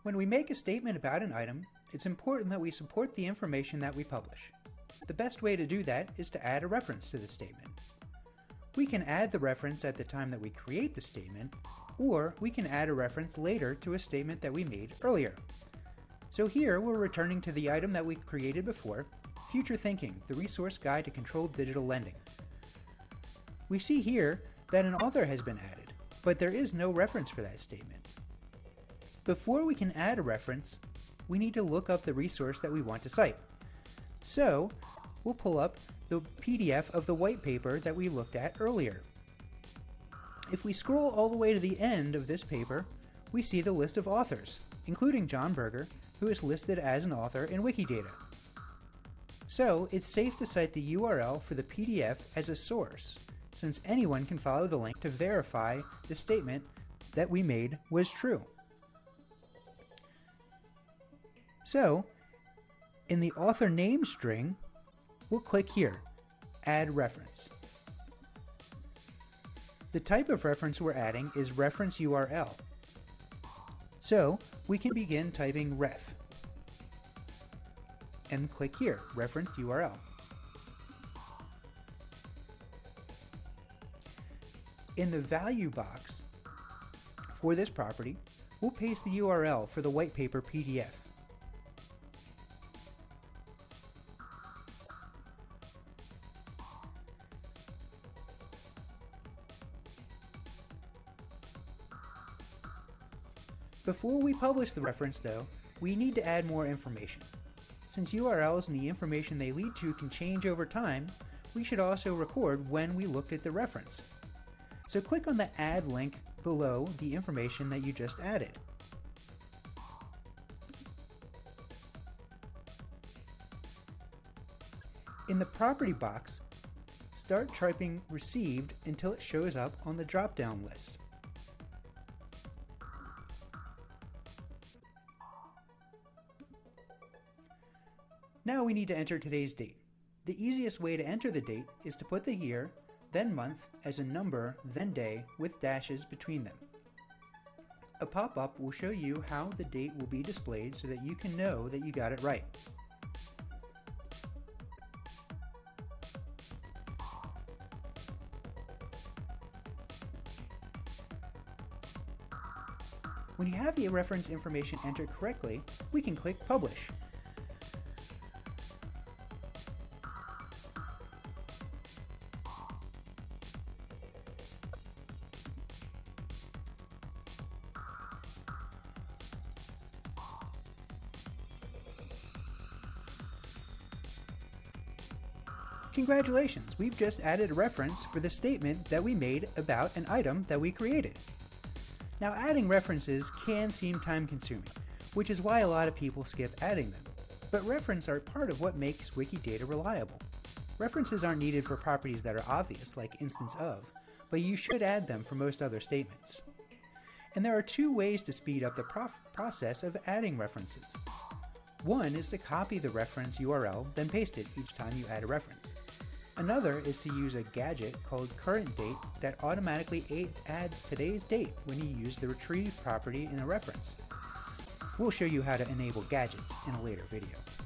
When we make a statement about an item, it's important that we support the information that we publish. The best way to do that is to add a reference to the statement. We can add the reference at the time that we create the statement, or we can add a reference later to a statement that we made earlier. So here we're returning to the item that we created before, Future Thinking, the Resource Guide to Controlled Digital Lending. We see here that an author has been added, but there is no reference for that statement. Before we can add a reference, we need to look up the resource that we want to cite. So we'll pull up the PDF of the white paper that we looked at earlier. If we scroll all the way to the end of this paper, we see the list of authors, including John Berger, who is listed as an author in Wikidata. So it's safe to cite the URL for the PDF as a source, since anyone can follow the link to verify the statement that we made was true. So, in the author name string, we'll click here, Add Reference. The type of reference we're adding is reference URL. So, we can begin typing ref and click here, Reference URL. In the value box for this property, we'll paste the URL for the white paper PDF. Before we publish the reference, though, we need to add more information. Since URLs and the information they lead to can change over time, we should also record when we looked at the reference. So click on the Add link below the information that you just added. In the property box, start typing Received until it shows up on the drop-down list. Now we need to enter today's date. The easiest way to enter the date is to put the year, then month as a number, then day with dashes between them. A pop-up will show you how the date will be displayed so that you can know that you got it right. When you have the reference information entered correctly, we can click Publish. Congratulations, we've just added a reference for the statement that we made about an item that we created. Now, adding references can seem time-consuming, which is why a lot of people skip adding them. But references are part of what makes Wikidata reliable. References aren't needed for properties that are obvious, like instance of, but you should add them for most other statements. And there are two ways to speed up the process of adding references. One is to copy the reference URL, then paste it each time you add a reference. Another is to use a gadget called currentDate that automatically adds today's date when you use the retrieve property in a reference. We'll show you how to enable gadgets in a later video.